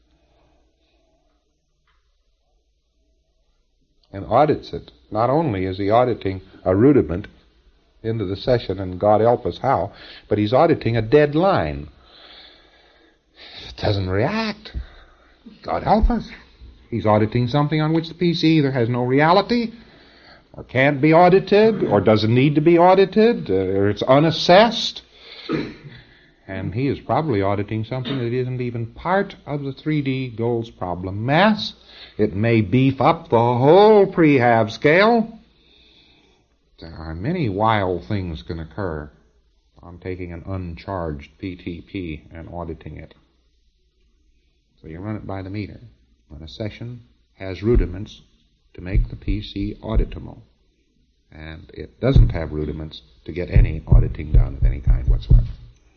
And audits it. Not only is he auditing a rudiment into the session, and God help us how, but he's auditing a dead line. It doesn't react. God help us. He's auditing something on which the PC either has no reality, or can't be audited, or doesn't need to be audited, or it's unassessed. And he is probably auditing something that isn't even part of the 3D goals problem mass. It may beef up the whole prehab scale. There are many wild things can occur on taking an uncharged PTP and auditing it. So you run it by the meter. When a session has rudiments to make the PC auditable, and it doesn't have rudiments to get any auditing done of any kind whatsoever.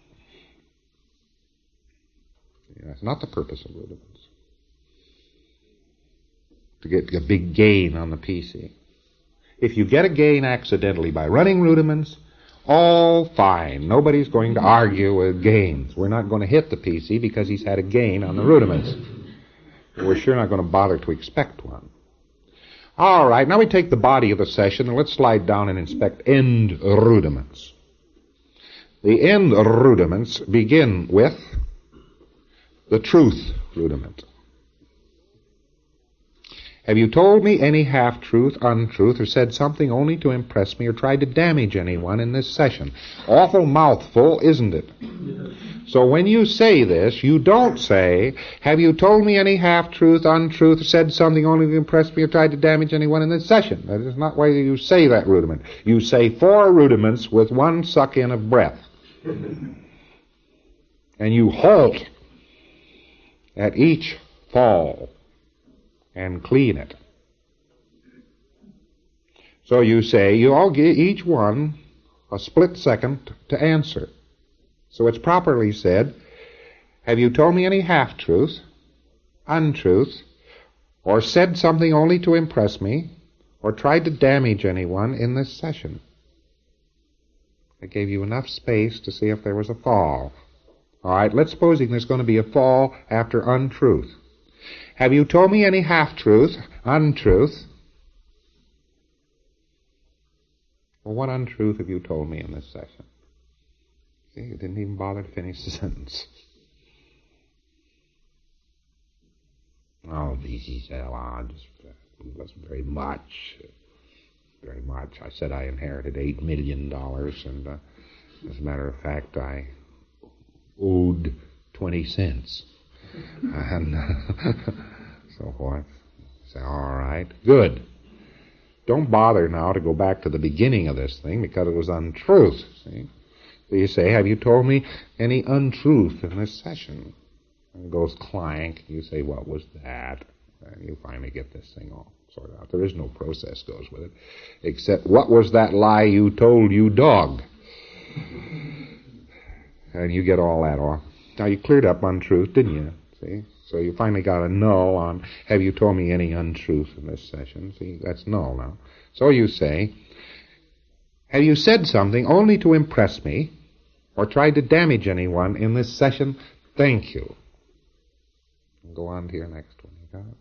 That's not the purpose of rudiments. To get a big gain on the PC. If you get a gain accidentally by running rudiments, all fine. Nobody's going to argue with gains. We're not going to hit the PC because he's had a gain on the rudiments. We're sure not going to bother to expect one. All right, now we take the body of the session and let's slide down and inspect end rudiments. The end rudiments begin with the truth rudiment. Have you told me any half-truth, untruth, or said something only to impress me or tried to damage anyone in this session? Awful mouthful, isn't it? So when you say this, you don't say, have you told me any half-truth, untruth, or said something only to impress me or tried to damage anyone in this session? That is not why you say that rudiment. You say 4 rudiments with 1 suck-in of breath. And you halt at each fall and clean it. So you say, you all give each one a split second to answer. So it's properly said, have you told me any half-truth, untruth, or said something only to impress me, or tried to damage anyone in this session? I gave you enough space to see if there was a fall. All right, let's supposing there's going to be a fall after untruth. Have you told me any half-truth, untruth? Well, what untruth have you told me in this session? See, you didn't even bother to finish the sentence. Oh, he said, it wasn't very much. Very much. I said I inherited $8 million, and as a matter of fact, I owed 20 cents. And so forth. Say, all right, good. Don't bother now to go back to the beginning of this thing because it was untruth. See? So you say, have you told me any untruth in this session? And it goes clank. You say, what was that? And you finally get this thing all sorted out. There is no process goes with it, except what was that lie you told, you dog? And you get all that off. Now, you cleared up untruth, didn't you? See? So you finally got a no on, have you told me any untruth in this session? See, that's no now. So you say, have you said something only to impress me or tried to damage anyone in this session? Thank you. And go on to your next one. You got it?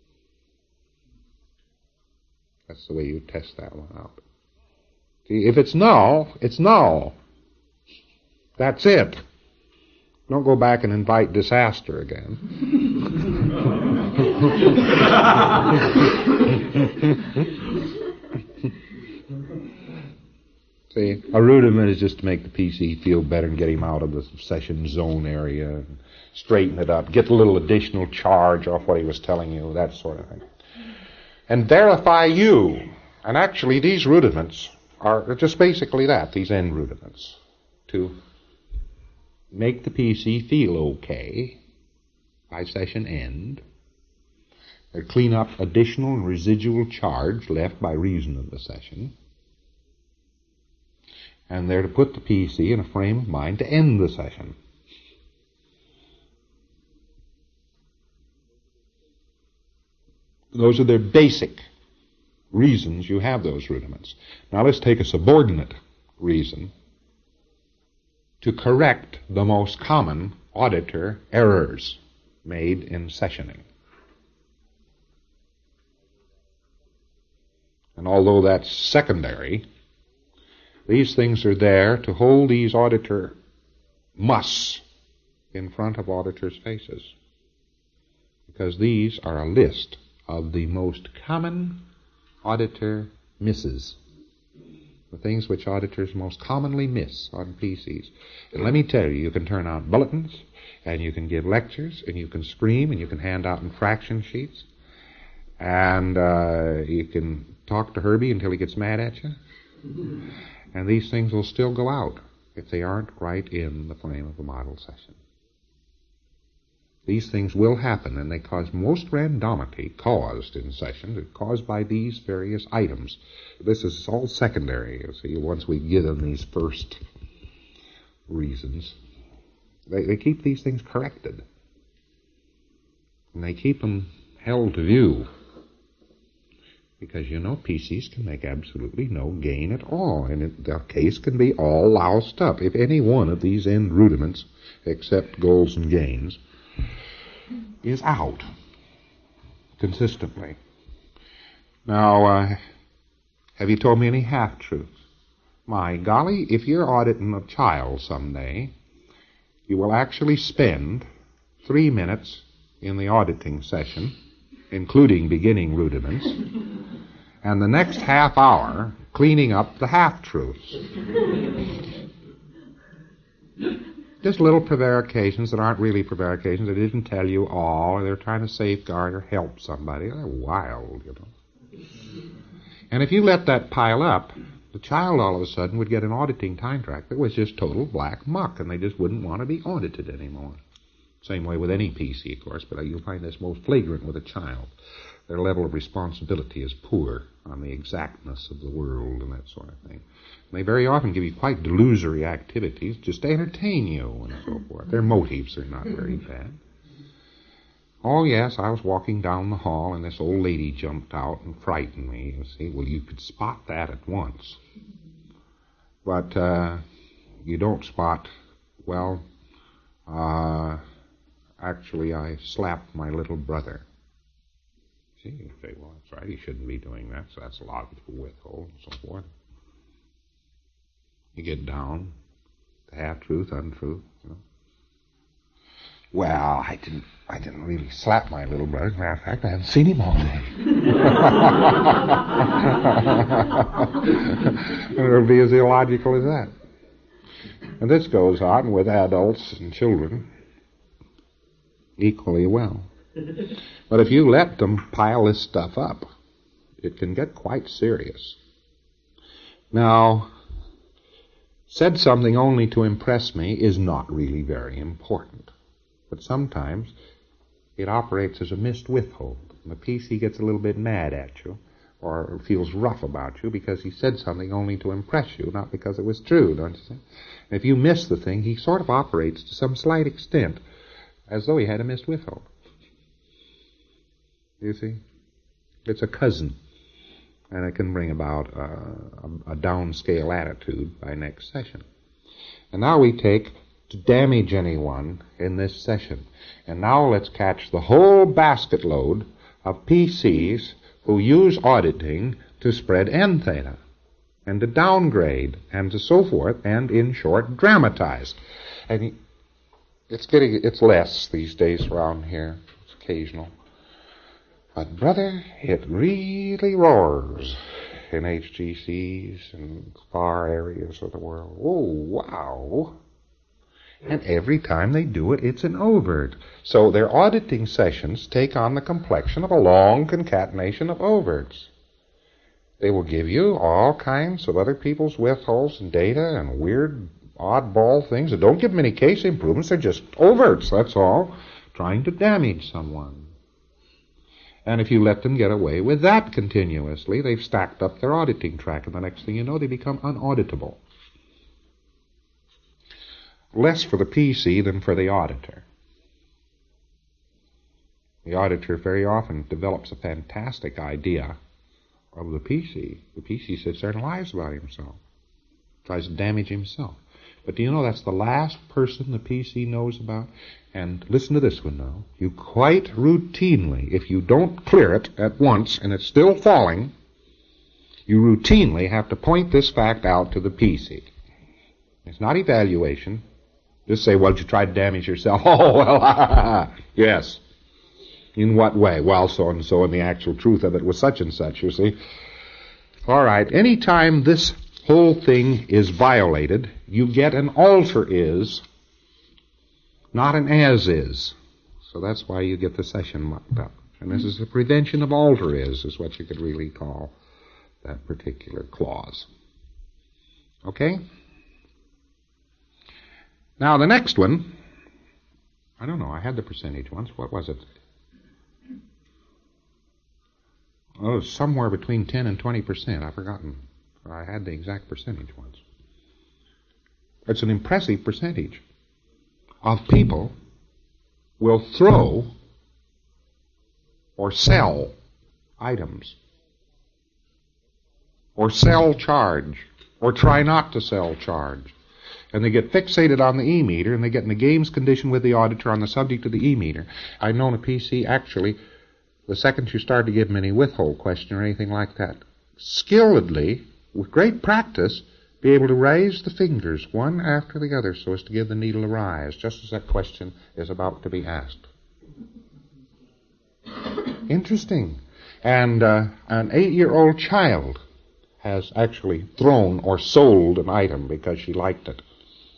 That's the way you test that one out. See, if it's no, it's no. That's it. Don't go back and invite disaster again. See, a rudiment is just to make the PC feel better and get him out of the session zone area, and straighten it up, get a little additional charge off what he was telling you, that sort of thing. And verify you. And actually, these rudiments are just basically that, these end rudiments, to make the PC feel okay by session end. They clean up additional and residual charge left by reason of the session. And they're to put the PC in a frame of mind to end the session. Those are their basic reasons you have those rudiments. Now let's take a subordinate reason to correct the most common auditor errors made in sessioning. And although that's secondary, these things are there to hold these auditor musts in front of auditors' faces. Because these are a list of the most common auditor misses. The things which auditors most commonly miss on PCs. And let me tell you, you can turn out bulletins, and you can give lectures, and you can scream, and you can hand out infraction sheets, and you can talk to Herbie until he gets mad at you. And these things will still go out if they aren't right in the frame of a model session. These things will happen, and they cause most randomity caused in sessions, caused by these various items. This is all secondary, you see, once we give them these first reasons. They keep these things corrected. And they keep them held to view. Because, you know, PCs can make absolutely no gain at all, and the case can be all loused up. If any one of these end rudiments, except goals and gains, is out consistently. Now, have you told me any half-truths? My golly, if you're auditing a child someday, you will actually spend 3 minutes in the auditing session, including beginning rudiments, and the next half hour cleaning up the half-truths. Just little prevarications that aren't really prevarications. They didn't tell you all, or they're trying to safeguard or help somebody. They're wild, you know. And if you let that pile up, the child all of a sudden would get an auditing time track that was just total black muck, and they just wouldn't want to be audited anymore. Same way with any PC, of course, but you'll find this most flagrant with a child. Their level of responsibility is poor on the exactness of the world and that sort of thing. And they very often give you quite delusory activities just to entertain you and so forth. Their motives are not very bad. Oh, yes, I was walking down the hall and this old lady jumped out and frightened me. You see, well, you could spot that at once. But you don't spot, well, actually, I slapped my little brother. See, you say, well, that's right, he shouldn't be doing that, so that's a logical withhold and so forth. You get down to half-truth, untruth, you know. Well, I didn't really slap my little brother. As a matter of fact, I haven't seen him all day. It'll be as illogical as that. And this goes on with adults and children equally well. But if you let them pile this stuff up, it can get quite serious. Now, said something only to impress me is not really very important. But sometimes it operates as a missed withhold. And the PC gets a little bit mad at you or feels rough about you because he said something only to impress you, not because it was true, don't you see? And if you miss the thing, he sort of operates to some slight extent as though he had a missed withhold. You see? It's a cousin, and it can bring about a downscale attitude by next session. And now we take to damage anyone in this session. And now let's catch the whole basket load of PCs who use auditing to spread N theta, and to downgrade, and to so forth, and in short, dramatize. And it's less these days around here. It's occasional. But, brother, it really roars in HGCs and far areas of the world. Oh, wow. And every time they do it, it's an overt. So their auditing sessions take on the complexion of a long concatenation of overts. They will give you all kinds of other people's withholds and data and weird oddball things that don't give them any case improvements. They're just overts, that's all, trying to damage someone. And if you let them get away with that continuously, they've stacked up their auditing track, and the next thing you know, they become unauditable. Less for the PC than for the auditor. The auditor very often develops a fantastic idea of the PC. The PC sits there and lies about himself, tries to damage himself. But do you know that's the last person the PC knows about? And listen to this one now. You quite routinely, if you don't clear it at once and it's still falling, you routinely have to point this fact out to the PC. It's not evaluation. Just say, well, did you try to damage yourself? Oh, well, yes. In what way? Well, so and so, and the actual truth of it was such and such, you see. All right, anytime this whole thing is violated, you get an alter is, not an as is. So that's why you get the session mucked up. And this is the prevention of alter is what you could really call that particular clause. Okay? Now, the next one, I don't know, I had the percentage once. What was it? Oh, somewhere between 10 and 20%. I've forgotten. I had the exact percentage once. It's an impressive percentage of people will throw or sell items, or sell charge, or try not to sell charge. And they get fixated on the E-meter, and they get in the games condition with the auditor on the subject of the E-meter. I've known a PC, actually, the second you start to give them any withhold question or anything like that, skilledly, with great practice, be able to raise the fingers one after the other so as to give the needle a rise, just as that question is about to be asked. Interesting. And an 8-year-old child has actually thrown or sold an item because she liked it.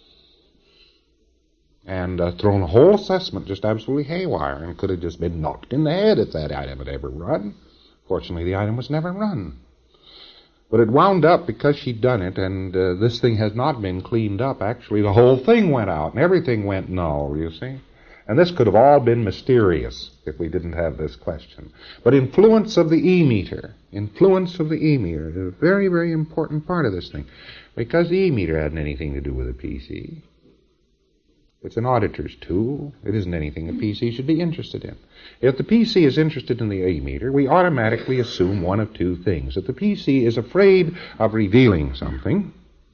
And thrown a whole assessment just absolutely haywire, and could have just been knocked in the head if that item had ever run. Fortunately, the item was never run. But it wound up because she'd done it, and this thing has not been cleaned up. Actually, the whole thing went out, and everything went null, you see. And this could have all been mysterious if we didn't have this question. But influence of the E-meter, is a very, very important part of this thing. Because the E-meter hadn't anything to do with the PC. It's an auditor's tool. It isn't anything the PC should be interested in. If the PC is interested in the E-meter, we automatically assume one of two things. That the PC is afraid of revealing something,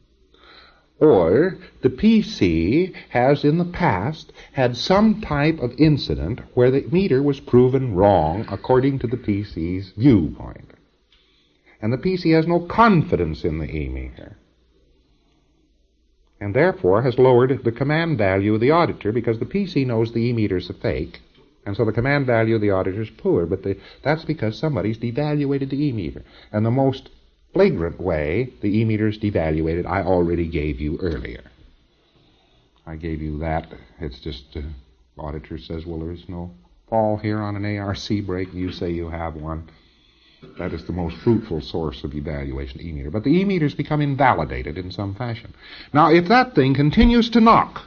or the PC has in the past had some type of incident where the meter was proven wrong according to the PC's viewpoint. And the PC has no confidence in the E-meter, and therefore has lowered the command value of the auditor, because the PC knows the E-meter's a fake, and so the command value of the auditor is poor. But that's because somebody's devaluated the E-meter. And the most flagrant way the E-meter is devaluated, I already gave you earlier. I gave you that. It's just the auditor says, well, there's no fall here on an ARC break. You say you have one. That is the most fruitful source of evaluation, E-meter. But the E-meter's become invalidated in some fashion. Now, if that thing continues to knock,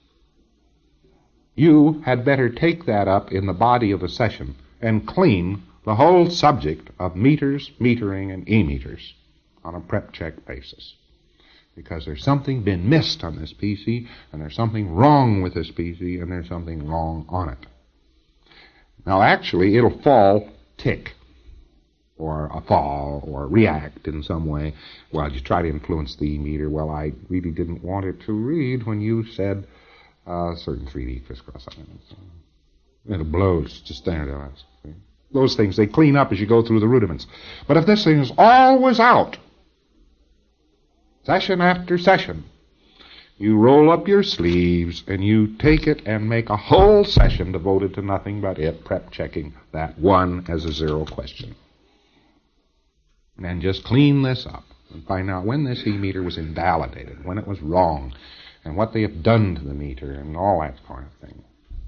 you had better take that up in the body of the session and clean the whole subject of meters, metering, and E-meters on a prep check basis. Because there's something been missed on this PC, and there's something wrong with this PC, and there's something wrong on it. Now, actually, it'll fall tick, or a fall, or react in some way. Well, you try to influence the E-meter. Well, I really didn't want it to read when you said certain 3D crisscross elements. It'll blow to standardize. Those things, they clean up as you go through the rudiments. But if this thing is always out, session after session, you roll up your sleeves and you take it and make a whole session devoted to nothing but it prep checking that one as a zero question. And just clean this up and find out when this E-meter was invalidated, when it was wrong, and what they have done to the meter, and all that kind of thing.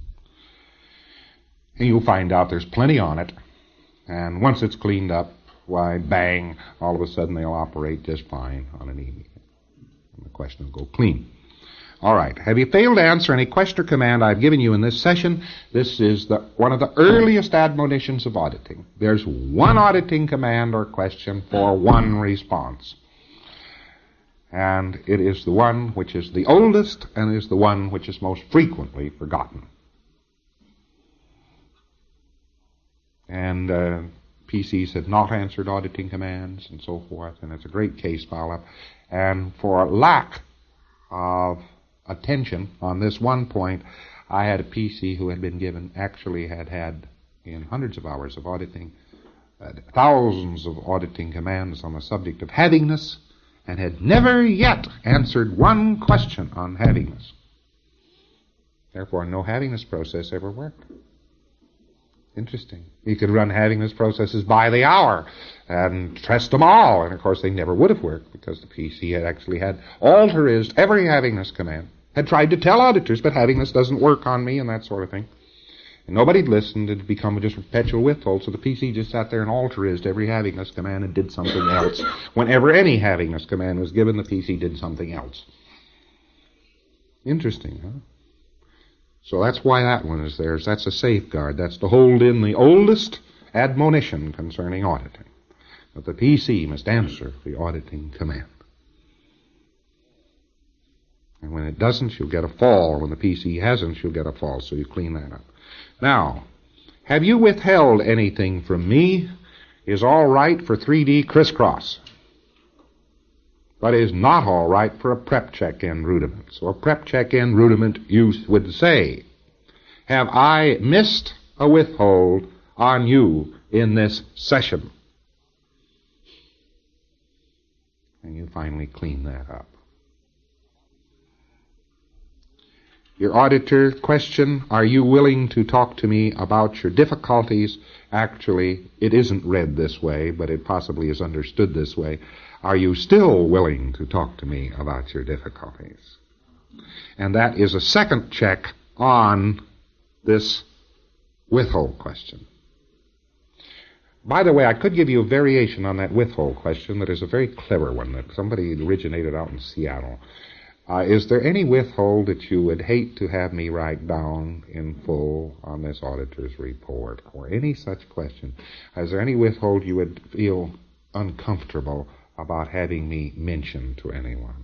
And you'll find out there's plenty on it, and once it's cleaned up, why, bang, all of a sudden they'll operate just fine on an E-meter. And the question will go clean. All right. Have you failed to answer any question or command I've given you in this session? This is one of the earliest admonitions of auditing. There's one auditing command or question for one response. And it is the one which is the oldest and is the one which is most frequently forgotten. And PCs have not answered auditing commands and so forth, and it's a great case file up. And for lack of attention on this one point, I had a PC who had been given, actually had in hundreds of hours of auditing, thousands of auditing commands on the subject of havingness, and had never yet answered one question on havingness. Therefore, no havingness process ever worked. Interesting. You could run havingness processes by the hour and test them all, and of course they never would have worked because the PC had actually had altered every havingness command. Had tried to tell auditors, but havingness doesn't work on me and that sort of thing. And nobody'd listened. It'd become just a perpetual withhold, so the PC just sat there and altered every havingness command and did something else. Whenever any havingness command was given, the PC did something else. Interesting, huh? So that's why that one is there. That's a safeguard. That's to hold in the oldest admonition concerning auditing, that the PC must answer the auditing command. And when it doesn't, you'll get a fall. When the PC hasn't, you'll get a fall. So you clean that up. Now, have you withheld anything from me is all right for 3D crisscross, but is not all right for a prep check-in rudiment. So a prep check-in rudiment, you would say, have I missed a withhold on you in this session? And you finally clean that up. Your auditor question, are you willing to talk to me about your difficulties? Actually, it isn't read this way, but it possibly is understood this way. Are you still willing to talk to me about your difficulties? And that is a second check on this withhold question. By the way, I could give you a variation on that withhold question that is a very clever one that somebody originated out in Seattle. Is there any withhold that you would hate to have me write down in full on this auditor's report, or any such question? Is there any withhold you would feel uncomfortable about having me mention to anyone?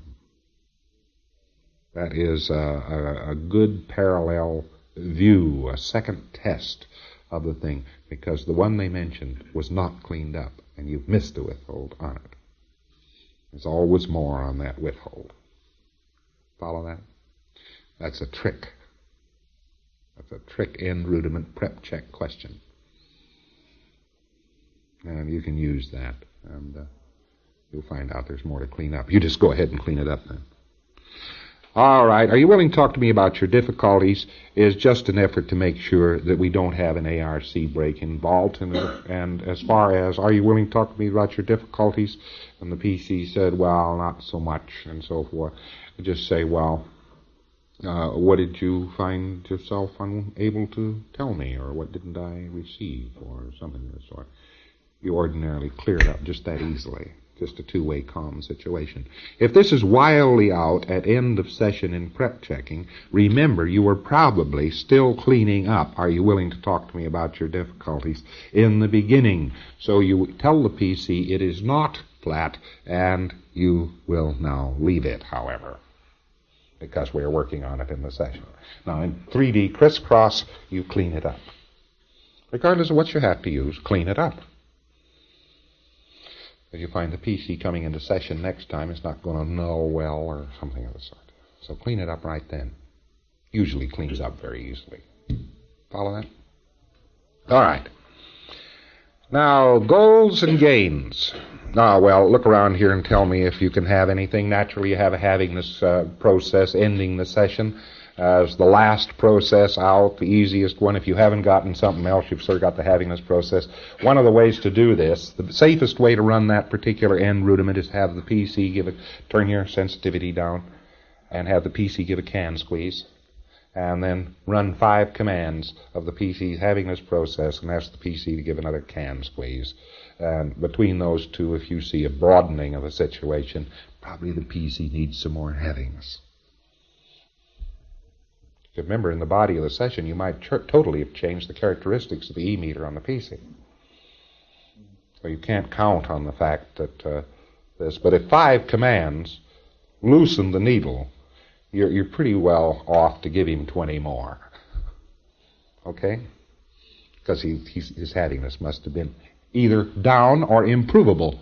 That is a good parallel view, a second test of the thing, because the one they mentioned was not cleaned up, and you've missed a withhold on it. There's always more on that withhold. Follow that? That's a trick. That's a trick in rudiment prep check question. And you can use that, and you'll find out there's more to clean up. You just go ahead and clean it up then. All right. Are you willing to talk to me about your difficulties? Is just an effort to make sure that we don't have an ARC break involved. And as far as, are you willing to talk to me about your difficulties? And the PC said, well, not so much, and so forth. Just say, well, what did you find yourself unable to tell me, or what didn't I receive, or something of the sort. You ordinarily clear it up just that easily. Just a two-way calm situation. If this is wildly out at end of session in prep checking, remember you were probably still cleaning up. Are you willing to talk to me about your difficulties in the beginning? So you tell the PC it is not flat, and you will now leave it, however, because we're working on it in the session. Now, in 3D crisscross, you clean it up. Regardless of what you have to use, clean it up. If you find the PC coming into session next time, it's not going to null well or something of the sort. So clean it up right then. Usually cleans up very easily. Follow that? All right. Now, goals and gains. Well, look around here and tell me if you can have anything. Naturally, you have having this process, ending the session as the last process out, the easiest one. If you haven't gotten something else, you've sort of got the having this process. One of the ways to do this, the safest way to run that particular end rudiment is have the PC turn your sensitivity down, and have the PC give a can squeeze, and then run 5 commands of the PC having this process and ask the PC to give another can squeeze. And between those two, if you see a broadening of a situation, probably the PC needs some more havings. Remember, in the body of the session, you might totally have changed the characteristics of the E-meter on the PC. So you can't count on the fact that this. But if 5 commands loosen the needle, you're pretty well off to give him 20 more. Okay? Because his havingness must have been either down or improvable.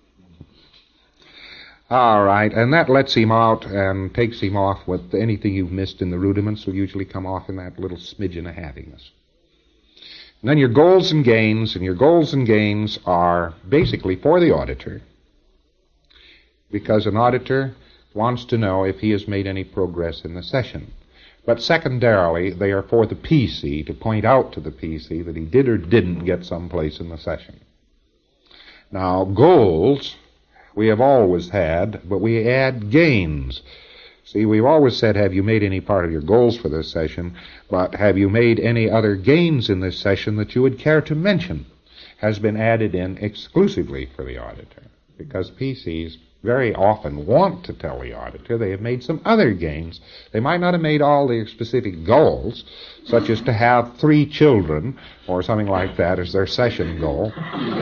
All right, and that lets him out and takes him off with anything you've missed in the rudiments will usually come off in that little smidgen of havingness. And then your goals and gains, are basically for the auditor, because an auditor wants to know if he has made any progress in the session. But secondarily, they are for the PC, to point out to the PC that he did or didn't get someplace in the session. Now, goals we have always had, but we add gains. See, we've always said, have you made any part of your goals for this session, but have you made any other gains in this session that you would care to mention, has been added in exclusively for the auditor, because PCs very often want to tell the auditor they have made some other gains. They might not have made all their specific goals, such as to have 3 children, or something like that as their session goal.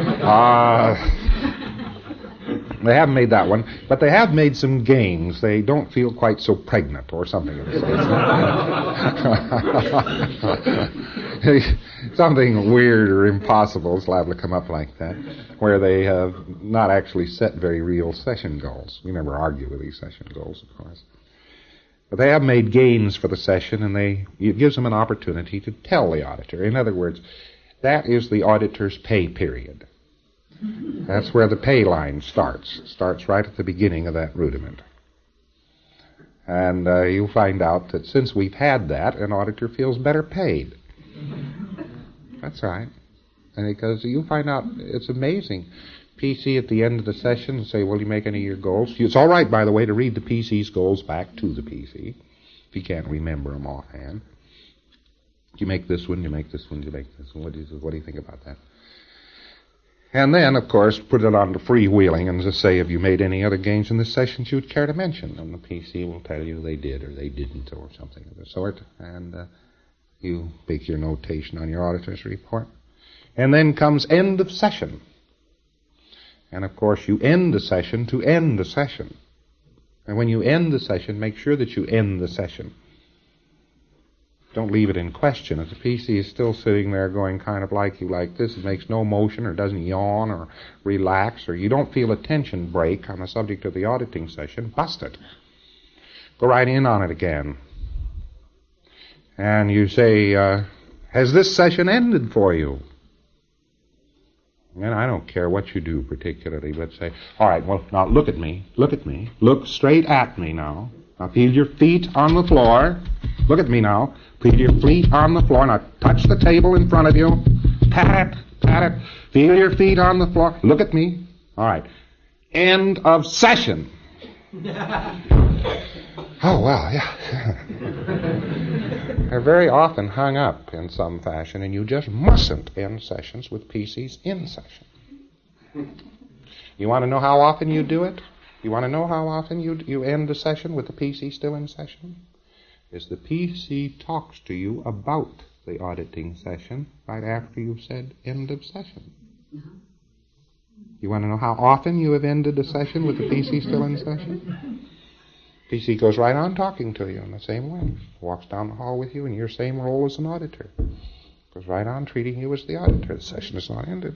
They haven't made that one, but they have made some gains. They don't feel quite so pregnant, or something of the sort. Something weird or impossible is liable to come up like that, where they have not actually set very real session goals. We never argue with these session goals, of course. But they have made gains for the session, and it gives them an opportunity to tell the auditor. In other words, that is the auditor's pay period. That's where the pay line starts. It starts right at the beginning of that rudiment. And you'll find out that since we've had that, an auditor feels better paid. That's right. And because you'll find out, it's amazing. PC at the end of the session say, will you make any of your goals? It's all right, by the way, to read the PC's goals back to the PC, if you can't remember them offhand. You make this one, you make this one, you make this one. What do you think about that? And then, of course, put it on to freewheeling and just say, have you made any other gains in this session you would care to mention? And the PC will tell you they did or they didn't or something of the sort. And you make your notation on your auditor's report. And then comes end of session. And, of course, you end the session to end the session. And when you end the session, make sure that you end the session. Don't leave it in question. If the PC is still sitting there going kind of like you like this, it makes no motion or doesn't yawn or relax, or you don't feel a tension break on the subject of the auditing session, bust it. Go right in on it again. And you say, has this session ended for you? And I don't care what you do particularly, but say, all right, well, now look at me, look straight at me now. Now feel your feet on the floor. Look at me now. Feel your feet on the floor. Now touch the table in front of you. Pat it. Feel your feet on the floor. Look at me. All right. End of session. Oh, well, yeah. They're very often hung up in some fashion, and you just mustn't end sessions with PCs in session. You want to know how often you do it? You want to know how often you end the session with the PC still in session? Is the PC talks to you about the auditing session right after you've said end of session. You want to know how often you have ended a session with the PC still in session? PC goes right on talking to you in the same way. Walks down the hall with you in your same role as an auditor. Goes right on treating you as the auditor. The session is not ended.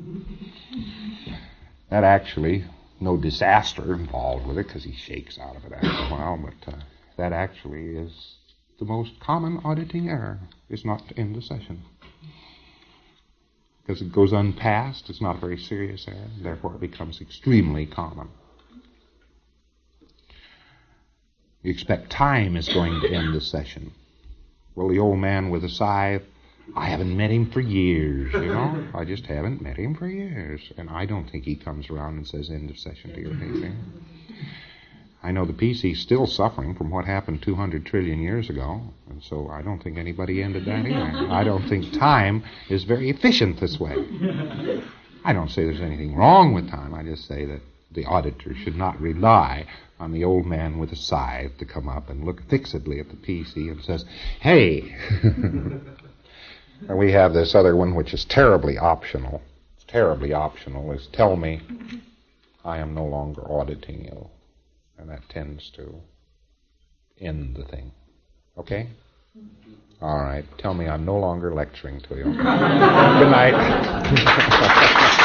That actually, no disaster involved with it because he shakes out of it after a while, but that actually is the most common auditing error, is not to end the session. because it goes unpassed. It's not a very serious error. Therefore, it becomes extremely common. You expect time is going to end the session. Well, the old man with a sigh, I haven't met him for years, you know. I just haven't met him for years. And I don't think he comes around and says, end of session to your PC. I know the PC's still suffering from what happened 200 trillion years ago, and so I don't think anybody ended that either. I don't think time is very efficient this way. I don't say there's anything wrong with time. I just say that the auditor should not rely on the old man with a scythe to come up and look fixedly at the PC and says, hey. And we have this other one which is terribly optional. It's terribly optional, is tell me I am no longer auditing you. And that tends to end the thing. Okay? All right. Tell me I'm no longer lecturing to you. Good night.